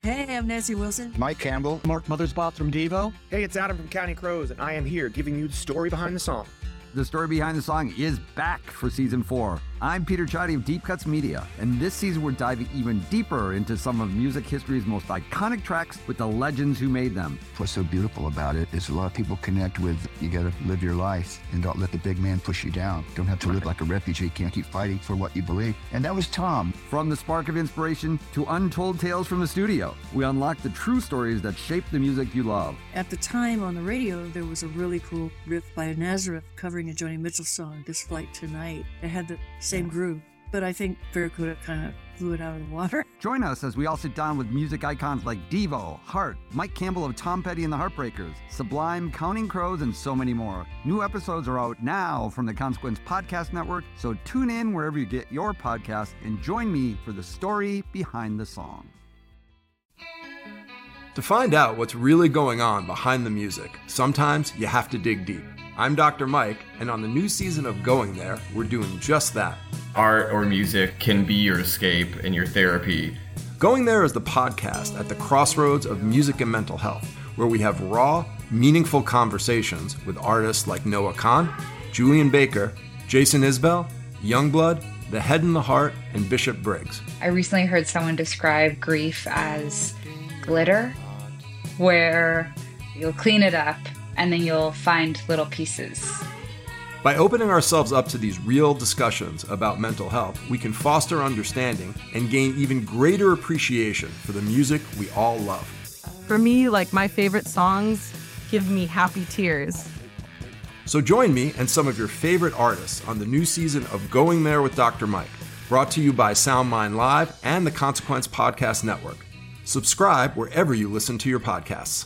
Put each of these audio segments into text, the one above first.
Hey, I'm Nancy Wilson. Mike Campbell. Mark Mothersbaugh from Devo. Hey, it's Adam from Counting Crows, and I am here giving you the story behind the song. The story behind the song is back for Season 4. I'm Peter Chadi of Deep Cuts Media, and this season we're diving even deeper into some of music history's most iconic tracks with the legends who made them. What's so beautiful about it is a lot of people connect with, you gotta live your life and don't let the big man push you down. Don't have to live like a refugee, can't keep fighting for what you believe. And that was Tom. From the spark of inspiration to untold tales from the studio, we unlock the true stories that shape the music you love. At the time on the radio, there was a really cool riff by Nazareth covering a Joni Mitchell song, This Flight Tonight. It had the same groove, but I think Barracuda kind of blew it out of the water. Join us as we all sit down with music icons like Devo, Heart, Mike Campbell of Tom Petty and the Heartbreakers, Sublime, Counting Crows, and so many more. New episodes are out now from the Consequence Podcast Network, so tune in wherever you get your podcasts and join me for the story behind the song. To find out what's really going on behind the music, sometimes you have to dig deep. I'm Dr. Mike, and on the new season of Going There, we're doing just that. Art or music can be your escape and your therapy. Going There is the podcast at the crossroads of music and mental health, where we have raw, meaningful conversations with artists like Noah Kahan, Julian Baker, Jason Isbell, Youngblood, The Head and the Heart, and Bishop Briggs. I recently heard someone describe grief as glitter, where you'll clean it up and then you'll find little pieces. By opening ourselves up to these real discussions about mental health, we can foster understanding and gain even greater appreciation for the music we all love. For me, like, my favorite songs give me happy tears. So join me and some of your favorite artists on the new season of Going There with Dr. Mike, brought to you by SoundMind Live and the Consequence Podcast Network. Subscribe wherever you listen to your podcasts.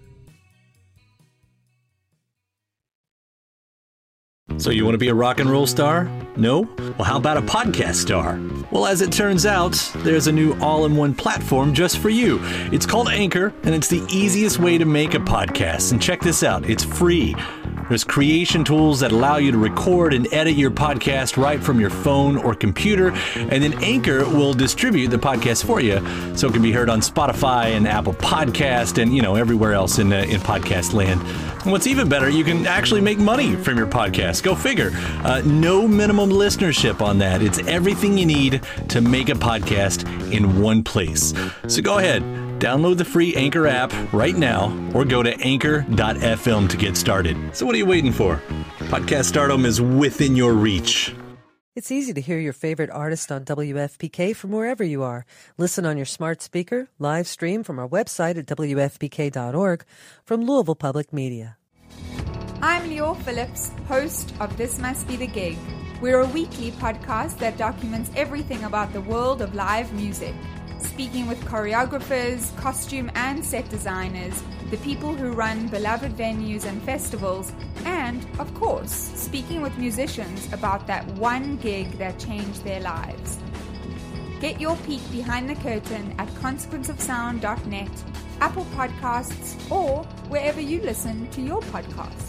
So you want to be a rock and roll star? No? Well, how about a podcast star? Well, as it turns out, there's a new all-in-one platform just for you. It's called Anchor, and it's the easiest way to make a podcast. And check this out, it's free. There's creation tools that allow you to record and edit your podcast right from your phone or computer, and then Anchor will distribute the podcast for you so it can be heard on Spotify and Apple Podcast and, everywhere else in podcast land. And what's even better, you can actually make money from your podcast. Go figure. No minimum listenership on that. It's everything you need to make a podcast in one place. So go ahead, download the free Anchor app right now or go to anchor.fm to get started. So what are you waiting for? Podcast stardom is within your reach. It's easy to hear your favorite artist on WFPK from wherever you are. Listen on your smart speaker, live stream from our website at WFPK.org, from Louisville Public Media. I'm Lior Phillips, host of This Must Be the Gig. We're a weekly podcast that documents everything about the world of live music. Speaking with choreographers, costume and set designers, the people who run beloved venues and festivals, and, of course, speaking with musicians about that one gig that changed their lives. Get your peek behind the curtain at consequenceofsound.net, Apple Podcasts, or wherever you listen to your podcasts.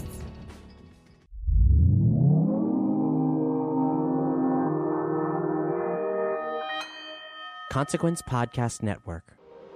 Consequence Podcast Network.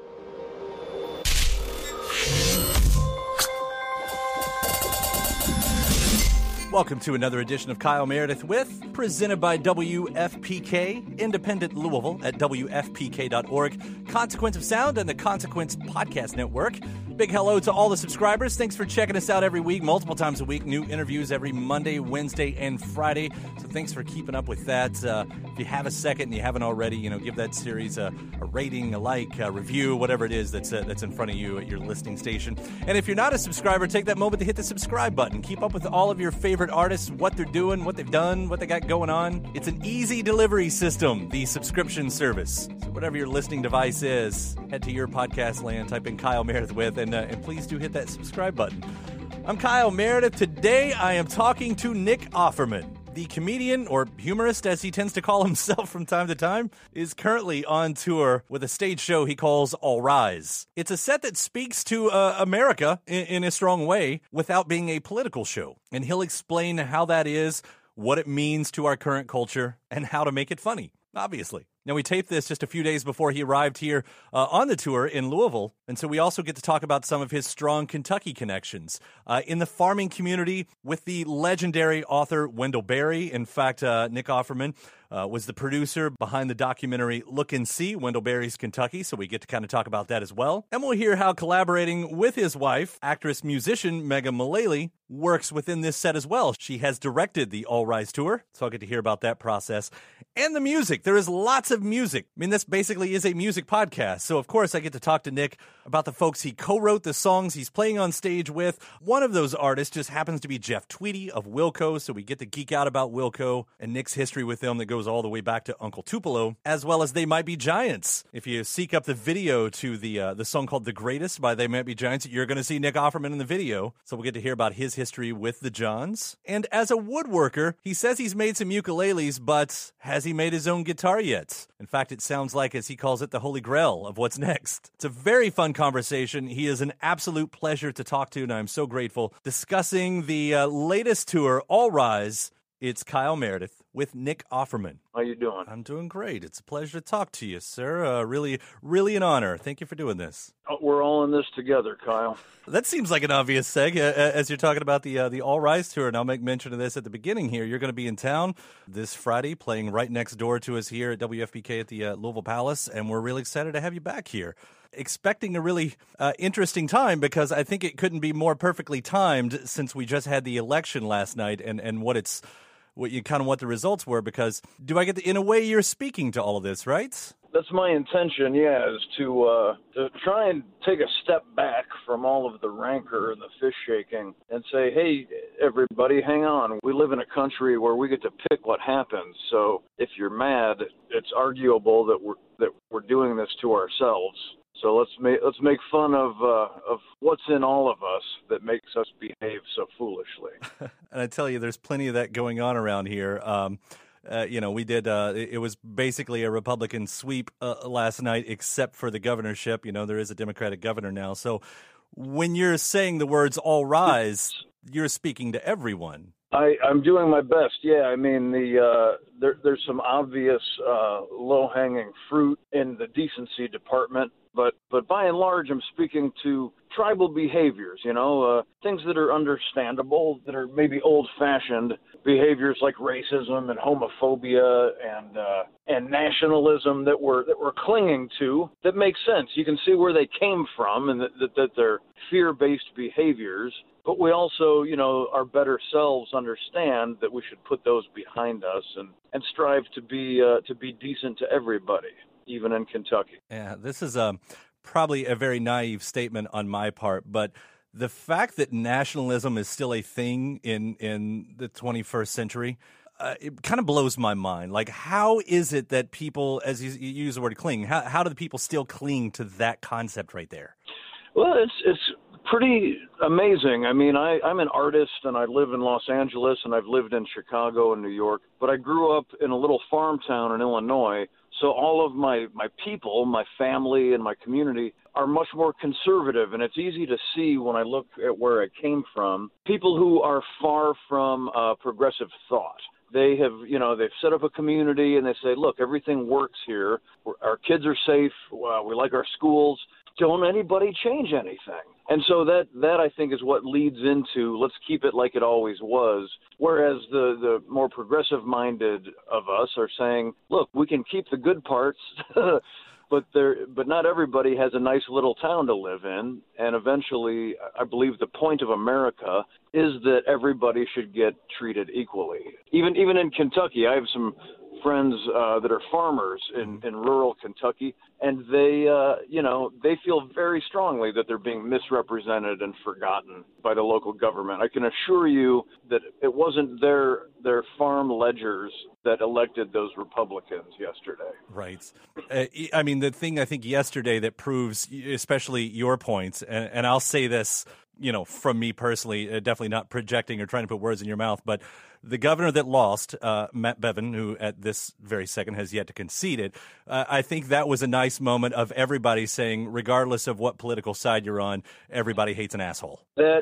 Welcome to another edition of Kyle Meredith With, presented by WFPK, Independent Louisville at WFPK.org, Consequence of Sound, and the Consequence Podcast Network. Big hello to all the subscribers. Thanks for checking us out every week, multiple times a week. New interviews every Monday, Wednesday, and Friday. So thanks for keeping up with that. If you have a second and you haven't already, give that series a rating, a like, a review, whatever it is that's in front of you at your listening station. And if you're not a subscriber, take that moment to hit the subscribe button. Keep up with all of your favorite artists, what they're doing, what they've done, what they got going on. It's an easy delivery system, the subscription service. So whatever your listening device is, head to your podcast land, type in Kyle Meredith With, and please do hit that subscribe button. I'm Kyle Meredith. Today I am talking to Nick Offerman. The comedian, or humorist as he tends to call himself from time to time, is currently on tour with a stage show he calls All Rise. It's a set that speaks to America in a strong way without being a political show. And he'll explain how that is, what it means to our current culture, and how to make it funny, obviously. Now, we taped this just a few days before he arrived here on the tour in Louisville, and so we also get to talk about some of his strong Kentucky connections in the farming community with the legendary author Wendell Berry. In fact, Nick Offerman was the producer behind the documentary Look and See, Wendell Berry's Kentucky, so we get to kind of talk about that as well. And we'll hear how collaborating with his wife, actress-musician Megan Mullally, works within this set as well. She has directed the All Rise Tour, so I'll get to hear about that process. And the music. There is lots of music. I mean, this basically is a music podcast. So, of course, I get to talk to Nick about the folks he co-wrote the songs he's playing on stage with. One of those artists just happens to be Jeff Tweedy of Wilco, so we get to geek out about Wilco and Nick's history with them that goes all the way back to Uncle Tupelo, as well as They Might Be Giants. If you seek up the video to the song called The Greatest by They Might Be Giants, you're going to see Nick Offerman in the video. So we'll get to hear about his history with the Johns. And as a woodworker, he says he's made some ukuleles, but has he made his own guitar yet? In fact, it sounds like, as he calls it, the holy grail of what's next. It's a very fun conversation. He is an absolute pleasure to talk to, and I'm so grateful. Discussing the latest tour, All Rise, it's Kyle Meredith with Nick Offerman. How you doing? I'm doing great. It's a pleasure to talk to you, sir. Really an honor. Thank you for doing this. We're all in this together, Kyle. That seems like an obvious seg as you're talking about the All Rise tour, and I'll make mention of this at the beginning here. You're going to be in town this Friday, playing right next door to us here at WFPK at the Louisville Palace, and we're really excited to have you back here. Expecting a really interesting time, because I think it couldn't be more perfectly timed since we just had the election last night and what the results were, because do I get to, in a way, you're speaking to all of this, right? That's my intention, is to try and take a step back from all of the rancor and the fish shaking and say, hey, everybody, hang on. We live in a country where we get to pick what happens. So if you're mad, it's arguable that we're doing this to ourselves. So let's make fun of what's in all of us that makes us behave so foolishly. And I tell you, there's plenty of that going on around here. We did. It was basically a Republican sweep last night, except for the governorship. There is a Democratic governor now. So when you're saying the words "all rise," you're speaking to everyone. I'm doing my best. Yeah, I mean there's some obvious low-hanging fruit in the decency department. But by and large, I'm speaking to tribal behaviors, things that are understandable, that are maybe old-fashioned behaviors like racism and homophobia and nationalism that we're clinging to that make sense. You can see where they came from and that they're fear-based behaviors. But we also, our better selves understand that we should put those behind us and strive to be decent to everybody, even in Kentucky. Yeah, this is probably a very naive statement on my part, but the fact that nationalism is still a thing in the 21st century, it kind of blows my mind. Like, how is it that people, as you use the word cling, how do the people still cling to that concept right there? Well, it's pretty amazing. I mean, I'm an artist, and I live in Los Angeles, and I've lived in Chicago and New York, but I grew up in a little farm town in Illinois. So all of my people, my family, and my community are much more conservative, and it's easy to see when I look at where I came from, people who are far from progressive thought. They have, they've set up a community, and they say, look, everything works here. Our kids are safe. We like our schools. Don't anybody change anything. And so that I think is what leads into let's keep it like it always was, whereas the more progressive-minded of us are saying, look, we can keep the good parts, but not everybody has a nice little town to live in. And eventually, I believe the point of America is that everybody should get treated equally. Even in Kentucky, I have some friends that are farmers in rural Kentucky, and they feel very strongly that they're being misrepresented and forgotten by the local government. I can assure you that it wasn't their farm ledgers that elected those Republicans yesterday. Right. I mean, the thing I think yesterday that proves especially your points, and I'll say this from me personally, definitely not projecting or trying to put words in your mouth, but the governor that lost, Matt Bevin, who at this very second has yet to concede it, I think that was a nice moment of everybody saying, regardless of what political side you're on, everybody hates an asshole. I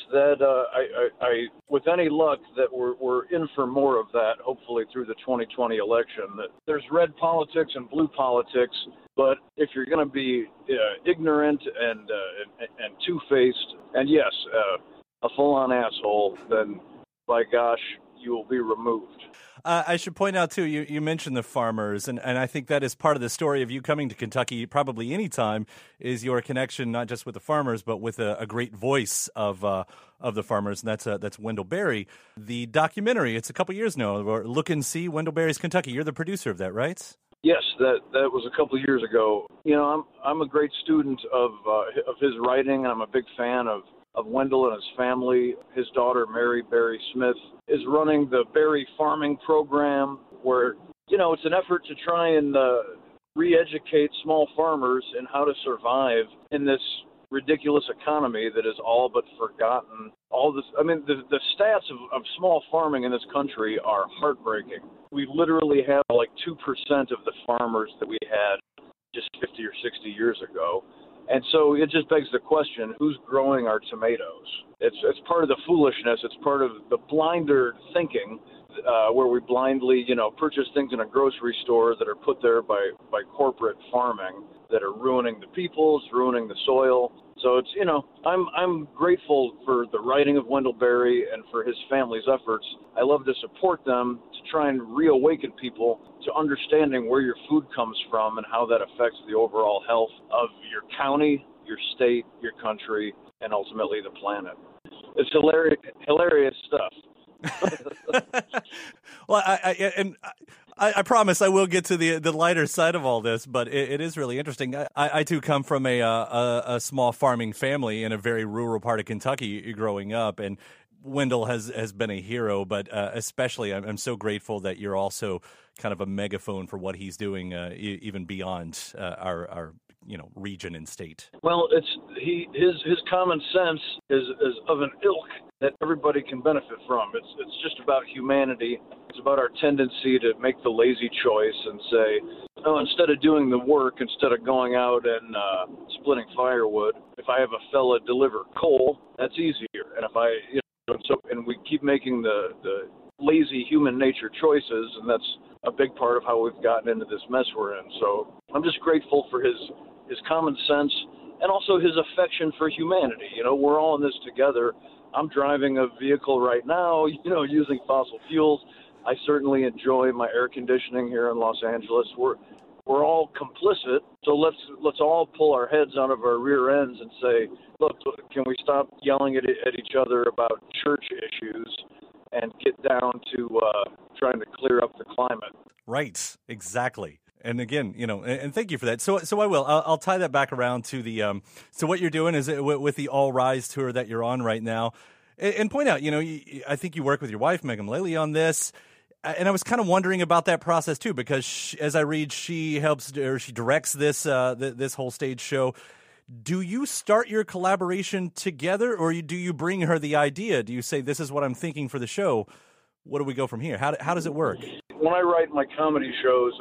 with any luck, that we're in for more of that, hopefully through the 2020 election. That there's red politics and blue politics, but if you're going to be ignorant and two-faced, and yes, a full-on asshole, then by gosh, you will be removed. I should point out, too, you mentioned the farmers, and I think that is part of the story of you coming to Kentucky probably any time, is your connection not just with the farmers, but with a great voice of the farmers, and that's Wendell Berry. The documentary, it's a couple years now, Look and See, Wendell Berry's Kentucky. You're the producer of that, right? Yes, that was a couple of years ago. I'm a great student of his writing, and I'm a big fan of Wendell and his family. His daughter, Mary Berry Smith, is running the Berry Farming Program, where, it's an effort to try and re-educate small farmers in how to survive in this ridiculous economy that is all but forgotten. The stats of small farming in this country are heartbreaking. We literally have like 2% of the farmers that we had just 50 or 60 years ago. And so it just begs the question, who's growing our tomatoes? It's part of the foolishness. It's part of the blinder thinking where we blindly, purchase things in a grocery store that are put there by corporate farming that are ruining the peoples, ruining the soil. So it's, I'm grateful for the writing of Wendell Berry and for his family's efforts. I love to support them to try and reawaken people to understanding where your food comes from and how that affects the overall health of your county, your state, your country, and ultimately the planet. It's hilarious stuff. Well, I promise I will get to the lighter side of all this, but it is really interesting. I too come from a small farming family in a very rural part of Kentucky growing up, and Wendell has been a hero, but especially I'm so grateful that you're also kind of a megaphone for what he's doing even beyond our region and state. Well, his common sense is of an ilk that everybody can benefit from. It's just about humanity. It's about our tendency to make the lazy choice and say, instead of doing the work, instead of going out and splitting firewood, if I have a fella deliver coal, that's easier. And and we keep making the lazy human nature choices, and that's a big part of how we've gotten into this mess we're in. So I'm just grateful for his common sense and also his affection for humanity. We're all in this together. I'm driving a vehicle right now, using fossil fuels. I certainly enjoy my air conditioning here in Los Angeles. We're all complicit, so let's all pull our heads out of our rear ends and say, look, can we stop yelling at each other about church issues and get down to trying to clear up the climate? Right, exactly. And again, and thank you for that. So I will. I'll tie that back around to the. So what you're doing is with the All Rise tour that you're on right now, and point out, I think you work with your wife Megan Mullally on this, and I was kind of wondering about that process too, because as I read, she directs this this whole stage show. Do you start your collaboration together, or do you bring her the idea? Do you say, this is what I'm thinking for the show? What do we go from here? How does it work? When I write my comedy shows,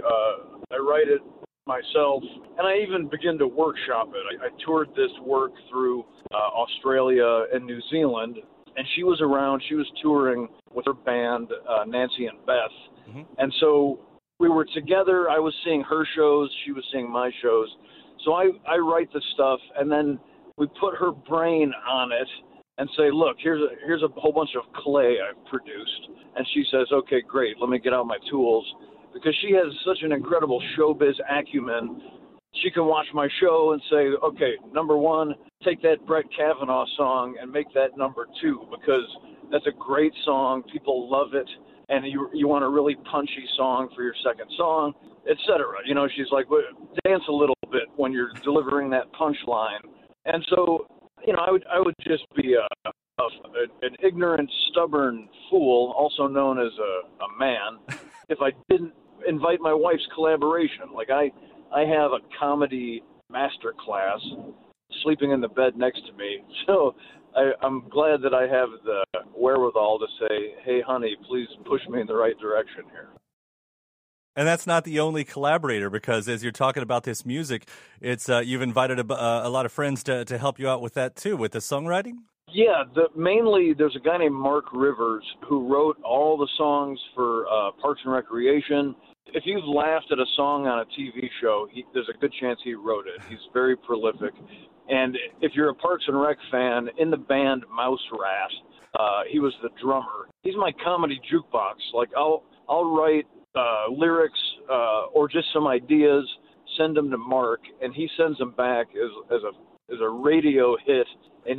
I write it myself, and I even begin to workshop it. I toured this work through Australia and New Zealand, and she was around. She was touring with her band, Nancy and Beth. Mm-hmm. And so we were together. I was seeing her shows. She was seeing my shows. So I write the stuff, and then we put her brain on it and say, look, here's a whole bunch of clay I've produced. And she says, okay, great, let me get out my tools. Because she has such an incredible showbiz acumen, she can watch my show and say, okay, number one, take that Brett Kavanaugh song and make that number two, because that's a great song, people love it, and you want a really punchy song for your second song, etc. She's like, well, dance a little bit when you're delivering that punchline. And so, I would just be an ignorant, stubborn fool, also known as a man, if I didn't invite my wife's collaboration. Like I have a comedy master class sleeping in the bed next to me. So I'm glad that I have the wherewithal to say, hey, honey, please push me in the right direction here. And that's not the only collaborator, because as you're talking about this music, it's you've invited a lot of friends to help you out with that too, with the songwriting? Yeah, mainly there's a guy named Mark Rivers who wrote all the songs for Parks and Recreation. If you've laughed at a song on a TV show, there's a good chance he wrote it. He's very prolific. And if you're a Parks and Rec fan, in the band Mouse Rat, he was the drummer. He's my comedy jukebox. Like, I'll write lyrics or just some ideas, send them to Mark, and he sends them back as a radio hit. And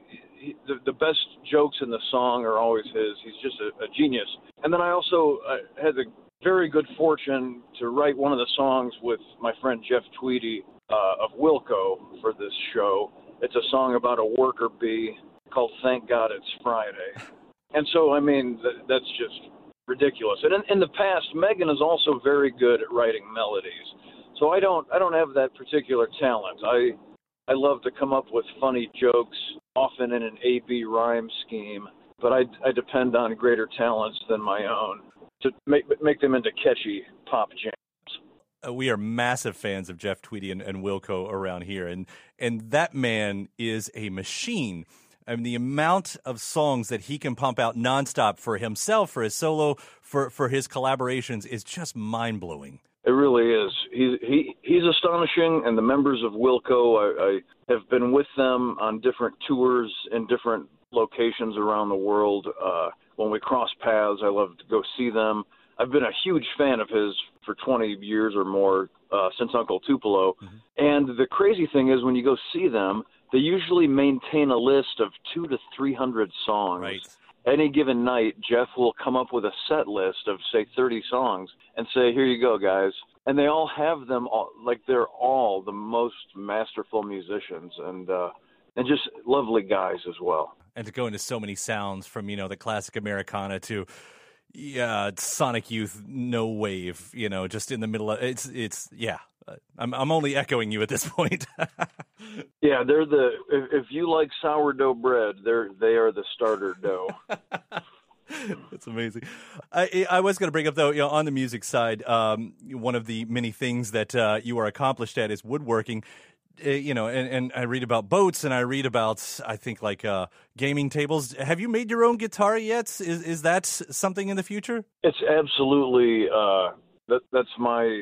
the best jokes in the song are always his. He's just a genius. And then I also had the very good fortune to write one of the songs with my friend Jeff Tweedy of Wilco for this show. It's a song about a worker bee called Thank God It's Friday. And so, I mean, that's just ridiculous. And in the past, Megan is also very good at writing melodies. So I don't have that particular talent. I love to come up with funny jokes, often in an A-B rhyme scheme, but I depend on greater talents than my own to make them into catchy pop jams. We are massive fans of Jeff Tweedy and Wilco around here, and that man is a machine. I mean, the amount of songs that he can pump out nonstop for himself, for his solo, for his collaborations is just mind-blowing. It really is. He's astonishing, and the members of Wilco, I have been with them on different tours in different locations around the world. When we cross paths, I love to go see them. I've been a huge fan of his for 20 years or more, since Uncle Tupelo. Mm-hmm. And the crazy thing is, when you go see them, they usually maintain a list of 200 to 300 songs. Right. Any given night, Jeff will come up with a set list of, say, 30 songs and say, here you go, guys. And they all have them, like they're all the most masterful musicians and just lovely guys as well. And to go into so many sounds from, the classic Americana to Sonic Youth, No Wave, just in the middle of it's. I'm only echoing you at this point. Yeah, they're if you like sourdough bread, they are the starter dough. That's amazing. I was going to bring up, though, on the music side, one of the many things that you are accomplished at is woodworking. And I read about boats, and I read about, I think, like gaming tables. Have you made your own guitar yet? Is that something in the future? It's absolutely that's my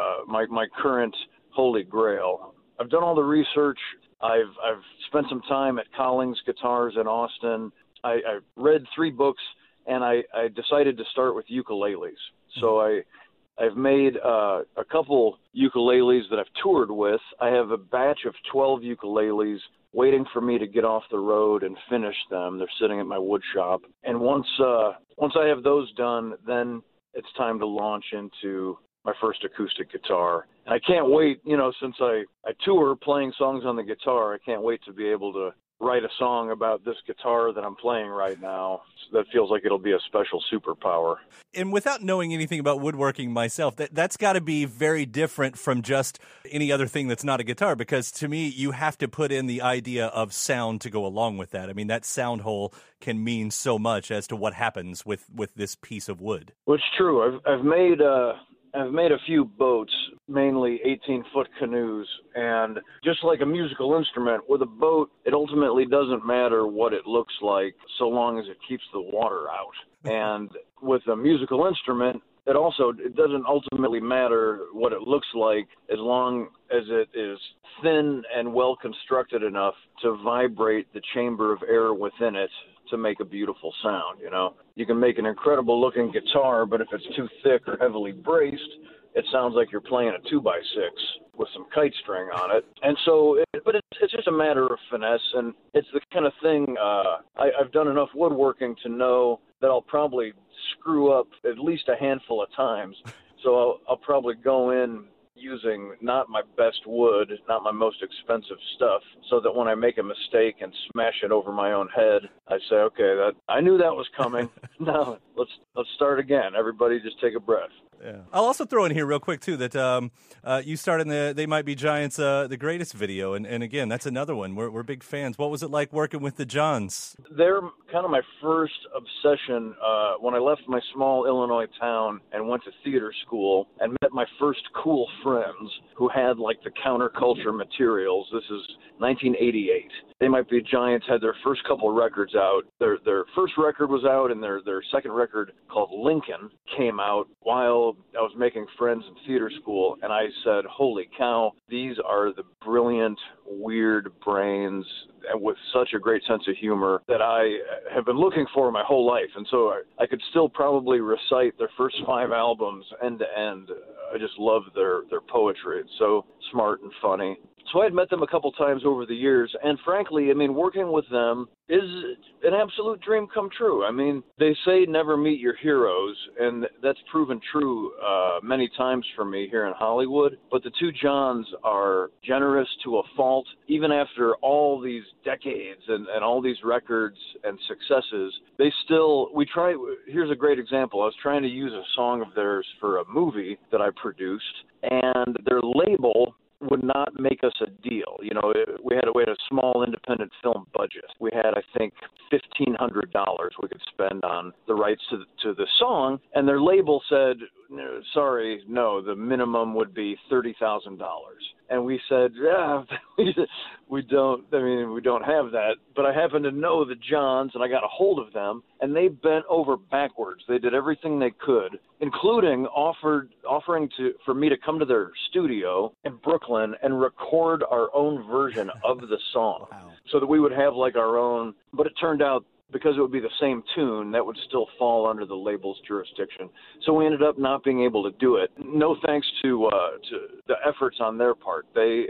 current holy grail. I've done all the research. I've spent some time at Collings Guitars in Austin. I read 3 books, and I decided to start with ukuleles. So I've made a couple ukuleles that I've toured with. I have a batch of 12 ukuleles waiting for me to get off the road and finish them. They're sitting at my wood shop. And once I have those done, then it's time to launch into my first acoustic guitar. And I can't wait, since I tour playing songs on the guitar, I can't wait to be able to write a song about this guitar that I'm playing right now. So that feels like it'll be a special superpower. And without knowing anything about woodworking myself, that's got to be very different from just any other thing that's not a guitar, because to me, you have to put in the idea of sound to go along with that. I mean, that sound hole can mean so much as to what happens with this piece of wood. Well, it's true. I've made a few boats, mainly 18-foot canoes, and just like a musical instrument, with a boat, it ultimately doesn't matter what it looks like so long as it keeps the water out. And with a musical instrument, it doesn't ultimately matter what it looks like as long as it is thin and well constructed enough to vibrate the chamber of air within it to make a beautiful sound. You can make an incredible looking guitar, but if it's too thick or heavily braced, it sounds like you're playing a 2x6 with some kite string on it. And so, it's just a matter of finesse, and it's the kind of thing I've done enough woodworking to know that I'll probably screw up at least a handful of times. So I'll probably go in using not my best wood, not my most expensive stuff, so that when I make a mistake and smash it over my own head, I say, okay, I knew that was coming. Now let's start again. Everybody just take a breath. Yeah. I'll also throw in here real quick, too, that you starred in the They Might Be Giants, The Greatest video. And again, that's another one. We're big fans. What was it like working with the Johns? They're kind of my first obsession when I left my small Illinois town and went to theater school and met my first cool friends who had like the counterculture materials. This is 1988. They Might Be Giants had their first couple of records out. Their first record was out, and their second record called Lincoln came out while I was making friends in theater school, and I said, holy cow, these are the brilliant, weird brains with such a great sense of humor that I have been looking for my whole life. And so I could still probably recite their first 5 albums end to end. I just love their poetry. It's so smart and funny. So I had met them a couple times over the years, and frankly, I mean, working with them is an absolute dream come true. I mean, they say never meet your heroes, and that's proven true many times for me here in Hollywood. But the two Johns are generous to a fault. Even after all these decades and all these records and successes, they still, here's a great example. I was trying to use a song of theirs for a movie that I produced, and their label would not make us a deal. You know, we had a small independent film budget. We had, I think, $1,500 we could spend on the rights to the song, and their label said, sorry, no, the minimum would be $30,000. And we said, yeah, we don't have that. But I happen to know the Johns, and I got a hold of them, and they bent over backwards. They did everything they could, including offering for me to come to their studio in Brooklyn and record our own version of the song. Wow. So that we would have like our own. But it turned out, because it would be the same tune, that would still fall under the label's jurisdiction. So we ended up not being able to do it. No thanks to the efforts on their part.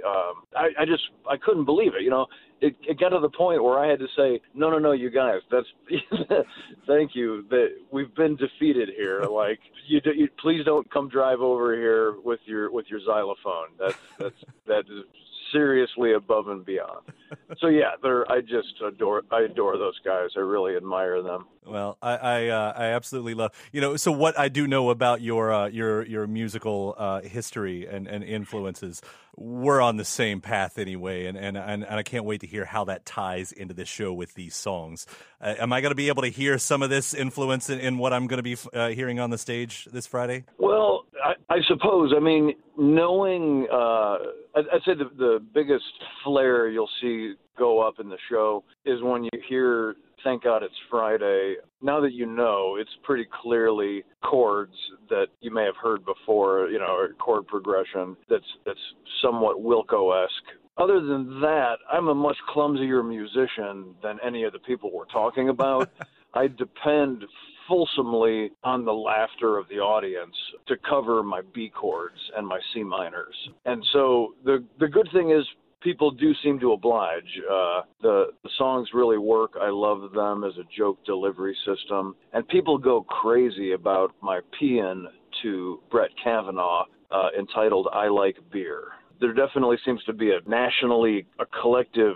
I couldn't believe it. You know, it got to the point where I had to say, no, you guys, that's thank you. That we've been defeated here. Like, you please don't come drive over here with your xylophone. That is seriously above and beyond. So yeah, I adore those guys. I really admire them. Well, I absolutely love, so what I do know about your musical history and influences, we're on the same path anyway, and I can't wait to hear how that ties into this show with these songs. Am I going to be able to hear some of this influence in what I'm going to be hearing on the stage this Friday? Well, I suppose. I mean, knowing, I'd say the biggest flare you'll see go up in the show is when you hear Thank God It's Friday. Now that you know, it's pretty clearly chords that you may have heard before, or chord progression that's somewhat Wilco-esque. Other than that, I'm a much clumsier musician than any of the people we're talking about. I depend fulsomely on the laughter of the audience to cover my B chords and my C minors. And so the good thing is people do seem to oblige. The songs really work. I love them as a joke delivery system. And people go crazy about my paean to Brett Kavanaugh entitled I Like Beer. There definitely seems to be a collective,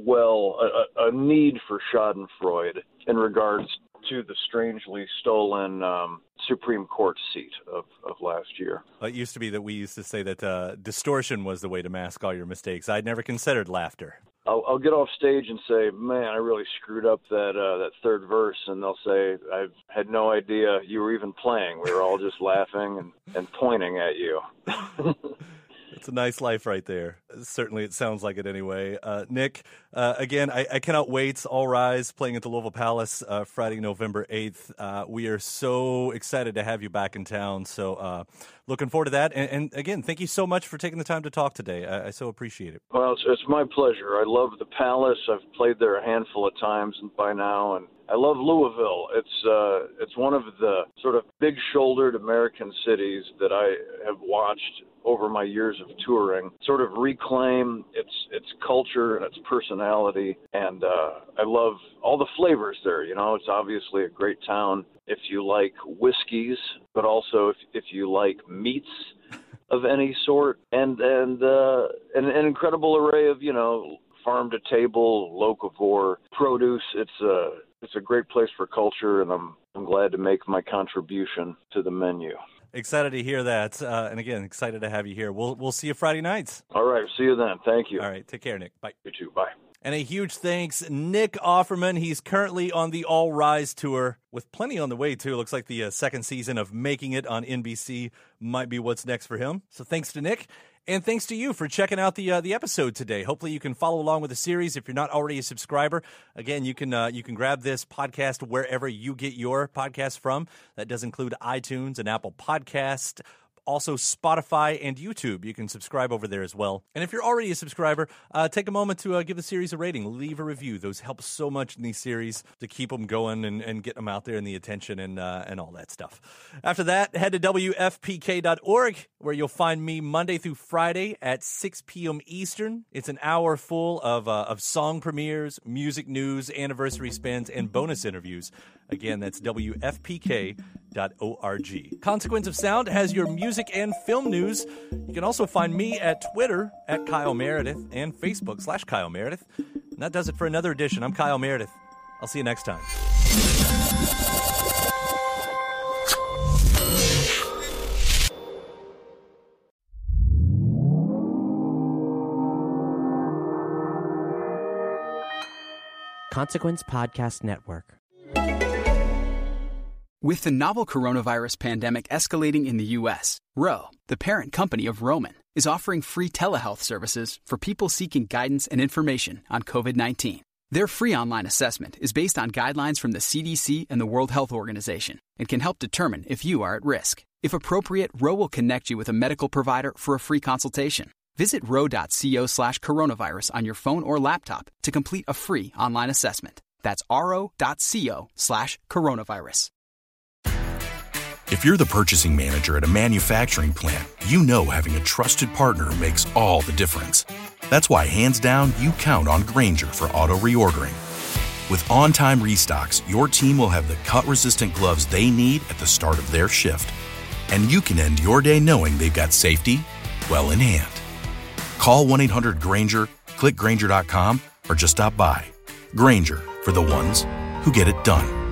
a need for Schadenfreude in regards to the strangely stolen Supreme Court seat of last year. It used to be that we used to say that distortion was the way to mask all your mistakes. I'd never considered laughter. I'll get off stage and say, man, I really screwed up that third verse, and they'll say, I had no idea you were even playing. We were all just laughing and pointing at you. It's a nice life right there. Certainly, it sounds like it anyway. Nick, again, I cannot wait. All Rise playing at the Louisville Palace Friday, November 8th. We are so excited to have you back in town. So looking forward to that. And again, thank you so much for taking the time to talk today. I so appreciate it. Well, it's my pleasure. I love the Palace. I've played there a handful of times by now, and I love Louisville. It's one of the sort of big-shouldered American cities that I have watched over my years of touring, sort of reclaim its culture and its personality, and I love all the flavors there. It's obviously a great town if you like whiskeys, but also if you like meats of any sort, and an incredible array of farm to table, locavore produce. It's a great place for culture, and I'm glad to make my contribution to the menu. Excited to hear that. And again, excited to have you here. We'll see you Friday nights. All right. See you then. Thank you. All right. Take care, Nick. Bye. You too. Bye. And a huge thanks, Nick Offerman. He's currently on the All Rise tour with plenty on the way, too. Looks like the second season of Making It on NBC might be what's next for him. So thanks to Nick. And thanks to you for checking out the episode today. Hopefully you can follow along with the series if you're not already a subscriber. Again, you can grab this podcast wherever you get your podcasts from. That does include iTunes and Apple Podcast, also Spotify and YouTube. You can subscribe over there as well. And if you're already a subscriber, take a moment to give the series a rating. Leave a review. Those help so much in these series to keep them going and get them out there and the attention and all that stuff. After that, head to WFPK.org, where you'll find me Monday through Friday at 6 p.m. Eastern. It's an hour full of song premieres, music news, anniversary spins, and bonus interviews. Again, that's WFPK.org. Consequence of Sound has your music and film news. You can also find me at Twitter at Kyle Meredith and Facebook /Kyle Meredith. And that does it for another edition. I'm Kyle Meredith. I'll see you next time. Consequence Podcast Network. With the novel coronavirus pandemic escalating in the U.S., Ro, the parent company of Roman, is offering free telehealth services for people seeking guidance and information on COVID-19. Their free online assessment is based on guidelines from the CDC and the World Health Organization and can help determine if you are at risk. If appropriate, Ro will connect you with a medical provider for a free consultation. Visit ro.co/coronavirus on your phone or laptop to complete a free online assessment. That's ro.co/coronavirus. If you're the purchasing manager at a manufacturing plant, you know having a trusted partner makes all the difference. That's why, hands down, you count on Grainger for auto reordering. With on-time restocks, your team will have the cut-resistant gloves they need at the start of their shift. And you can end your day knowing they've got safety well in hand. Call 1-800-GRAINGER, click Grainger.com, or just stop by. Grainger, for the ones who get it done.